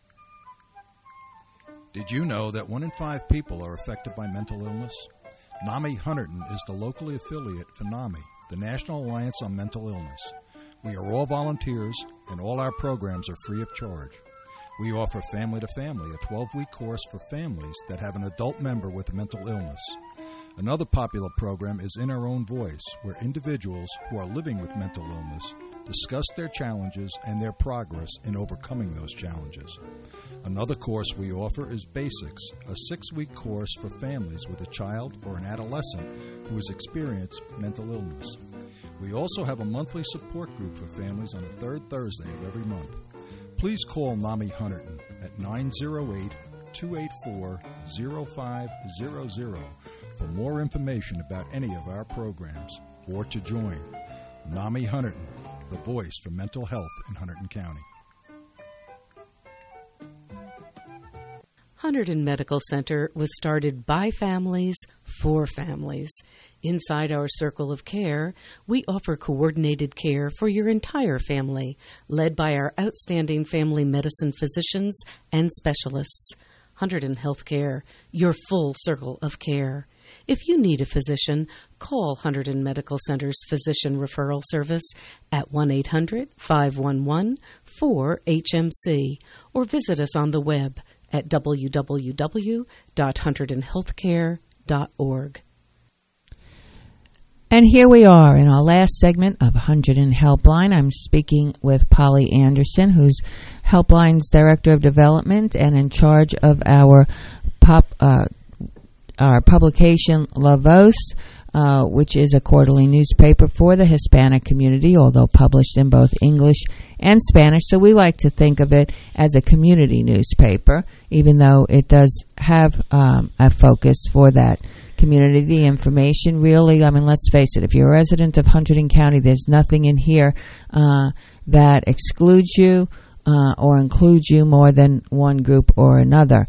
Did you know that one in five people are affected by mental illness? NAMI Hunterdon is the locally affiliate for NAMI, the National Alliance on Mental Illness. We are all volunteers, and all our programs are free of charge. We offer Family to Family, a twelve-week course for families that have an adult member with a mental illness. Another popular program is In Our Own Voice, where individuals who are living with mental illness discuss their challenges and their progress in overcoming those challenges. Another course we offer is Basics, a six-week course for families with a child or an adolescent who has experienced mental illness. We also have a monthly support group for families on the third Thursday of every month. Please call NAMI Hunterdon at nine oh eight, two eight four, oh five hundred for more information about any of our programs or to join. NAMI Hunterdon, the voice for mental health in Hunterdon County.
Hunterdon Medical Center was started by families for families. Inside our circle of care, we offer coordinated care for your entire family, led by our outstanding family medicine physicians and specialists. Hunterdon Healthcare, your full circle of care. If you need a physician, call Hunterdon Medical Center's Physician Referral Service at one eight hundred, five one one, four H M C or visit us on the web at w w w dot hunterdon healthcare dot org.
And here we are in our last segment of Hunterdon Helpline. I'm speaking with Polly Anderson, who's Helpline's Director of Development and in charge of our pop, uh, our publication Lavos, uh, which is a quarterly newspaper for the Hispanic community, although published in both English and Spanish. So we like to think of it as a community newspaper, even though it does have um, a focus for that community. The information really, I mean, let's face it, if you're a resident of Hunterdon County, there's nothing in here uh, that excludes you uh, or includes you more than one group or another.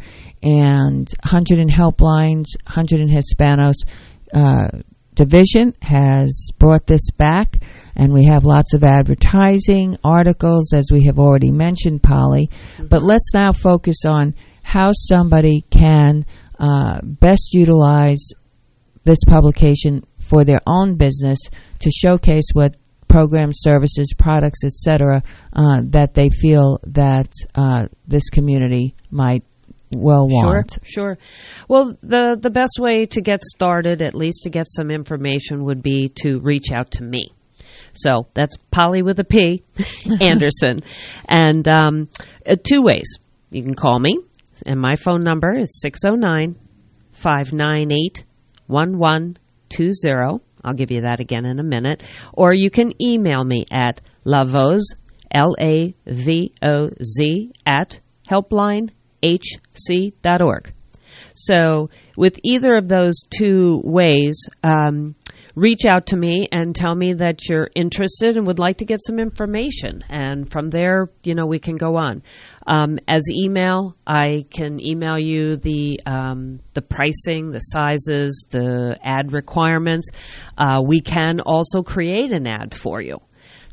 And Hunterdon Helplines, Hunterdon Hispanos uh, division has brought this back, and we have lots of advertising, articles, as we have already mentioned, Polly. Mm-hmm. But let's now focus on how somebody can uh, best utilize this publication for their own business to showcase what programs, services, products, et cetera, uh, that they feel that uh, this community might well want.
Sure, sure. Well, the, the best way to get started, at least to get some information, would be to reach out to me. So that's Polly with a P, Anderson. And um, uh, two ways. You can call me, and my phone number is six oh nine, five nine eight, one one two zero. I'll give you that again in a minute. Or you can email me at lavoz, L A V O Z, at helpline h c dot org. So with either of those two ways, um, reach out to me and tell me that you're interested and would like to get some information. And from there, you know, we can go on. Um, as email, I can email you the um, the pricing, the sizes, the ad requirements. Uh, we can also create an ad for you.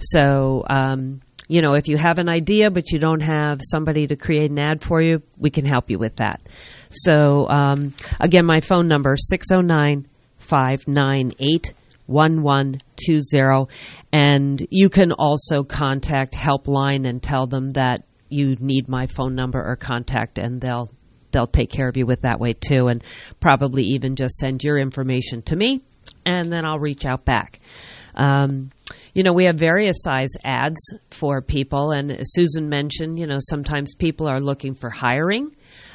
So, um, you know, if you have an idea but you don't have somebody to create an ad for you, we can help you with that. So, um, again, my phone number, six oh nine, five nine eight, one one two zero. And you can also contact Helpline and tell them that you need my phone number or contact, and they'll they'll take care of you with that way too, and probably even just send your information to me, and then I'll reach out back. Um, you know, we have various size ads for people, and as Susan mentioned, you know, sometimes people are looking for hiring,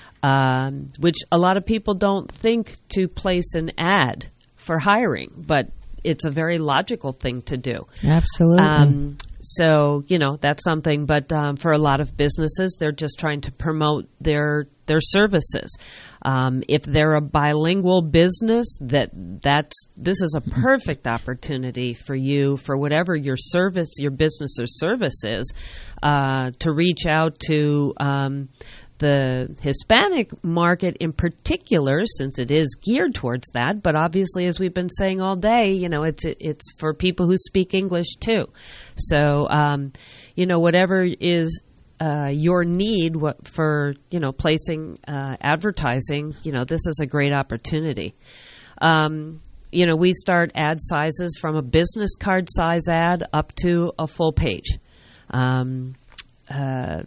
um, which a lot of people don't think to place an ad for hiring, but it's a very logical thing to do.
Absolutely.
Um, so, you know, that's something. But um, for a lot of businesses, they're just trying to promote their their services. Um, if they're a bilingual business, that that's this is a perfect opportunity for you, for whatever your service, your business or service is, uh, to reach out to um, the Hispanic market in particular, since it is geared towards that. But obviously, as we've been saying all day, you know, it's it's for people who speak English too. So, um, you know, whatever is uh, your need what, for, you know, placing uh, advertising, you know, this is a great opportunity. Um, you know, we start ad sizes from a business card size ad up to a full page. Um, uh,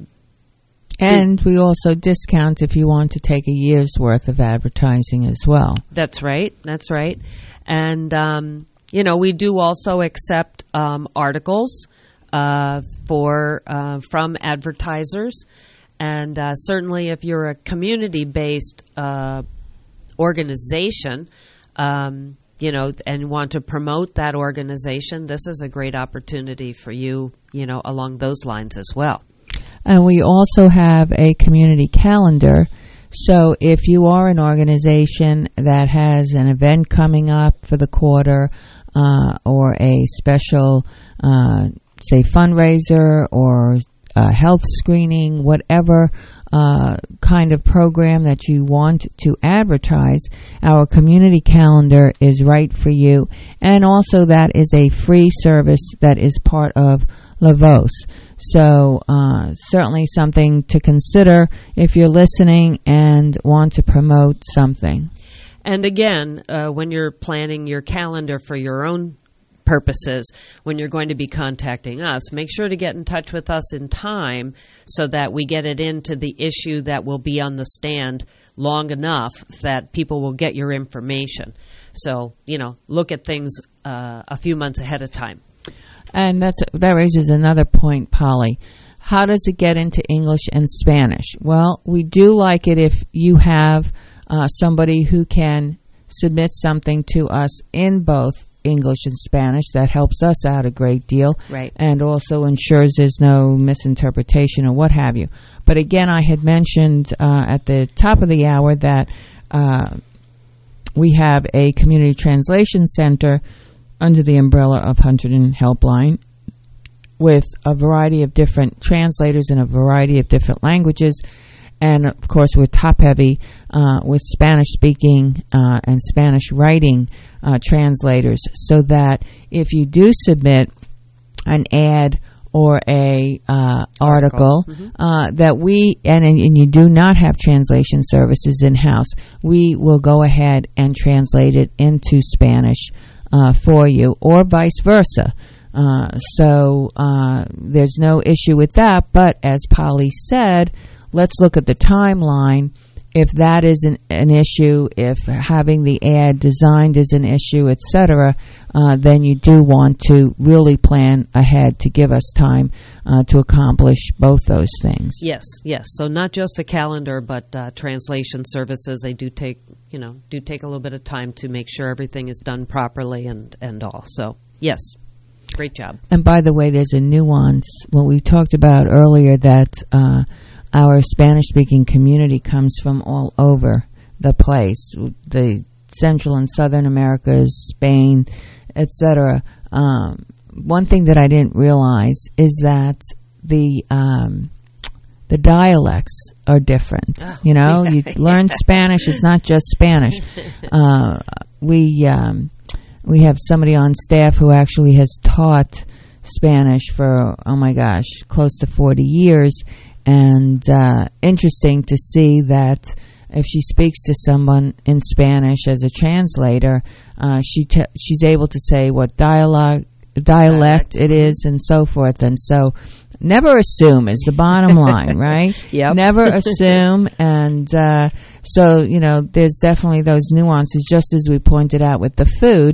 And we also discount if you want to take a year's worth of advertising as well.
That's right. That's right. And, um, you know, we do also accept um, articles uh, for uh, from advertisers. And uh, certainly if you're a community-based uh, organization, um, you know, and want to promote that organization, this is a great opportunity for you, you know, along those lines as well.
And we also have a community calendar. So if you are an organization that has an event coming up for the quarter uh, or a special, uh, say, fundraiser or a health screening, whatever uh, kind of program that you want to advertise, our community calendar is right for you. And also that is a free service that is part of Lavos. So uh, certainly something to consider if you're listening and want to promote something.
And again, uh, when you're planning your calendar for your own purposes, when you're going to be contacting us, make sure to get in touch with us in time so that we get it into the issue that will be on the stand long enough that people will get your information. So, you know, look at things uh, a few months ahead of time.
And that's that raises another point, Polly. How does it get into English and Spanish? Well, we do like it if you have uh, somebody who can submit something to us in both English and Spanish. That helps us out a great deal.
Right.
And also ensures there's no misinterpretation or what have you. But again, I had mentioned uh, at the top of the hour that uh, we have a community translation center under the umbrella of Hunterdon Helpline with a variety of different translators in a variety of different languages. And, of course, we're top-heavy uh, with Spanish-speaking uh, and Spanish-writing uh, translators, so that if you do submit an ad or a uh, article, mm-hmm. uh, that we, and, and you do not have translation services in-house, we will go ahead and translate it into Spanish Uh, for you, or vice versa. Uh, so uh, there's no issue with that. But as Polly said, let's look at the timeline. If that is an, an issue, if having the ad designed is an issue, et cetera, uh, then you do want to really plan ahead to give us time uh, to accomplish both those things.
Yes, yes. So not just the calendar, but uh, translation services. They do take, you know, do take a little bit of time to make sure everything is done properly and, and all. So, yes, great job.
And by the way, there's a nuance. What we talked about earlier, that uh, our Spanish-speaking community comes from all over the place, the Central and Southern Americas, Spain, et cetera. Um, one thing that I didn't realize is that the um, the dialects are different. Oh, you know, yeah, you learn yeah. Spanish; it's not just Spanish. Uh, we um, we have somebody on staff who actually has taught Spanish for, oh my gosh, close to forty years. And uh, interesting to see that if she speaks to someone in Spanish as a translator, uh, she te- she's able to say what dialogue, dialect it is and so forth. And so never assume is the bottom line, right?
Yep.
Never assume. And uh, so, you know, there's definitely those nuances, just as we pointed out with the food,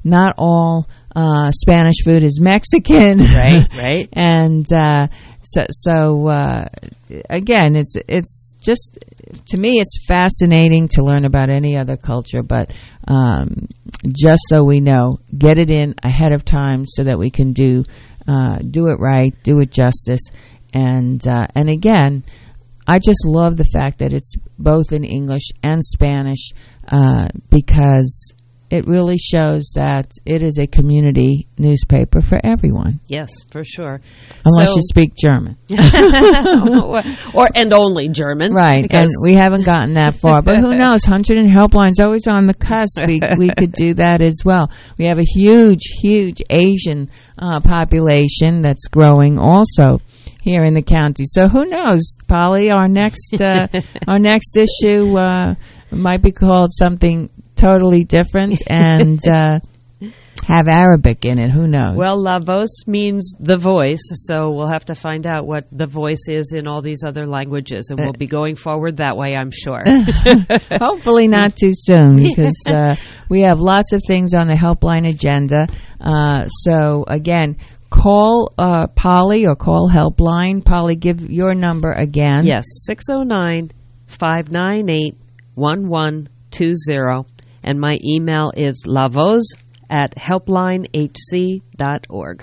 not all uh, Spanish food is Mexican.
Right, right.
And uh, so, so uh, again, it's it's just, to me, it's fascinating to learn about any other culture, but um, just so we know, get it in ahead of time so that we can do uh, do it right, do it justice. And uh, and again, I just love the fact that it's both in English and Spanish uh, because it really shows that it is a community newspaper for everyone.
Yes, for sure.
Unless
So-
you speak German.
or, or and only German.
Right, and
because-
we haven't gotten that far. But who knows? Hunterdon Helpline's always on the cusp. We, we could do that as well. We have a huge, huge Asian uh, population that's growing also here in the county. So who knows, Polly? Our next uh, our next issue uh, might be called something totally different and uh, have Arabic in it. Who knows?
Well, La Voz means the voice, so we'll have to find out what the voice is in all these other languages, and we'll be going forward that way, I'm sure.
Hopefully not too soon, because uh, we have lots of things on the helpline agenda. Uh, so, again, call uh, Polly or call Helpline. Polly, give your number again.
Yes, six oh nine, five nine eight, one one two zero. And my email is lavoz at helpline h c dot org.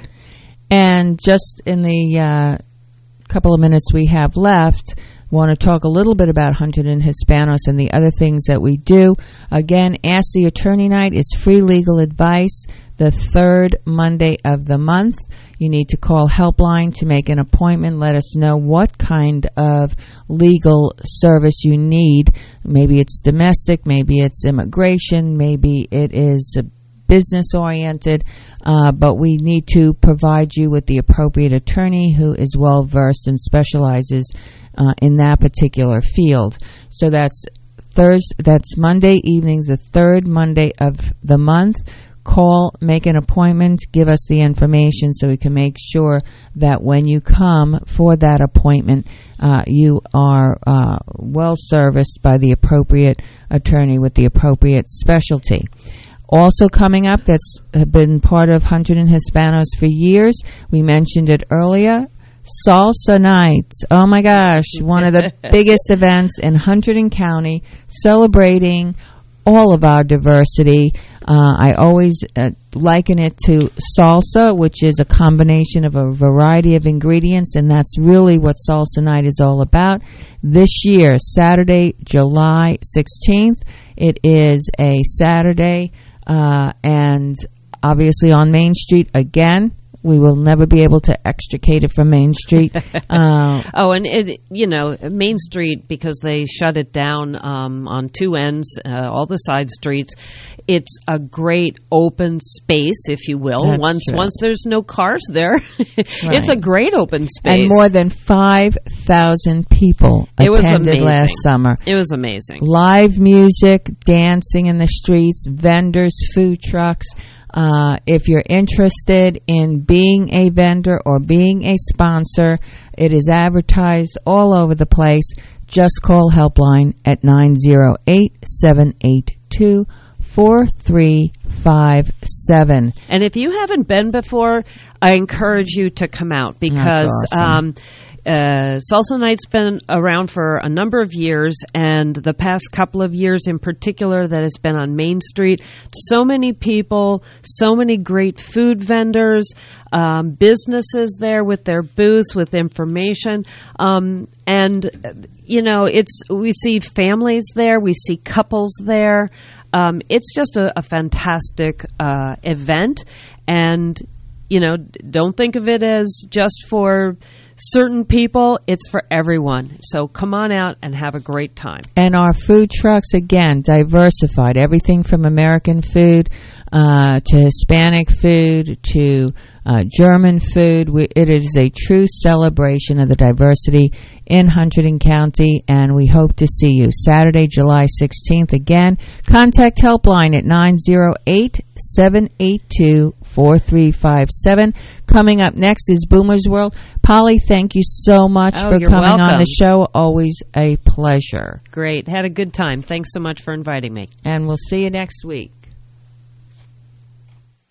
And just in the uh, couple of minutes we have left, want to talk a little bit about Hunterdon Hispanos and the other things that we do. Again, Ask the Attorney Night is free legal advice the third Monday of the month. You need to call Helpline to make an appointment. Let us know what kind of legal service you need. Maybe it's domestic, maybe it's immigration, maybe it is business-oriented, uh, but we need to provide you with the appropriate attorney who is well-versed and specializes uh, in that particular field. So that's Thursday, that's Monday evenings, the third Monday of the month. Call, make an appointment, give us the information so we can make sure that when you come for that appointment, uh, you are uh, well serviced by the appropriate attorney with the appropriate specialty. Also coming up, that's been part of Hunterdon Hispanos for years. We mentioned it earlier. Salsa Nights. Oh my gosh, one of the biggest events in Hunterdon County, celebrating all of our diversity. Uh, I always uh, liken it to salsa, which is a combination of a variety of ingredients, and that's really what Salsa Night is all about. This year, Saturday, July sixteenth, it is a Saturday, uh, and obviously on Main Street again. We will never be able to extricate it from Main Street. Uh,
oh, and it, you know, Main Street, because they shut it down um, on two ends, uh, all the side streets. It's a great open space, if you will.
That's
once
true.
once there's no cars there, it's
Right.
a great open space.
and more than five thousand people
It was
attended
amazing.
last summer.
It was amazing.
Live music, dancing in the streets, vendors, food trucks. Uh, if you're interested in being a vendor or being a sponsor, it is advertised all over the place. Just call Helpline at nine oh eight, seven eight two, four three five seven.
And if you haven't been before, I encourage you to come out because
That's awesome.
um, uh, Salsa Night's been around for a number of years, and the past couple of years in particular that has been on Main Street. So many people, so many great food vendors, um, businesses there with their booths, with information. Um, and, you know, it's we see families there, we see couples there. Um, it's just a, a fantastic uh, event, and, you know, don't think of it as just for certain people. It's for everyone. So come on out and have a great time.
And our food trucks, again, diversified. Everything from American food uh, to Hispanic food to uh, German food. We, it is a true celebration of the diversity in Hunterdon County, and we hope to see you Saturday, July sixteenth. Again, contact Helpline at nine oh eight, seven eight two, four three five seven. Coming up next is Boomer's World. Polly, thank you so much
Oh,
for
you're
coming on
welcome.
the show. Always a pleasure.
Great. Had a good time. Thanks so much for inviting me.
And we'll see you next week.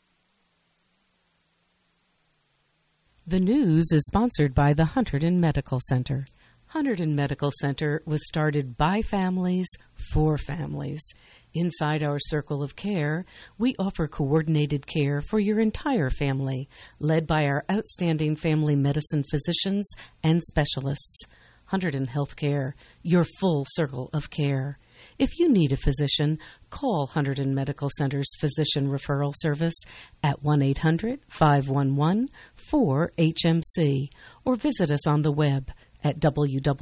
The news is sponsored by the Hunterdon Medical Center. Hunterdon Medical Center was started by families for families. Inside our circle of care, we offer coordinated care for your entire family, led by our outstanding family medicine physicians and specialists. Hunterdon Healthcare, your full circle of care. If you need a physician, call Hunterdon Medical Center's Physician Referral Service at one eight hundred, five one one, four H M C or visit us on the web at w w w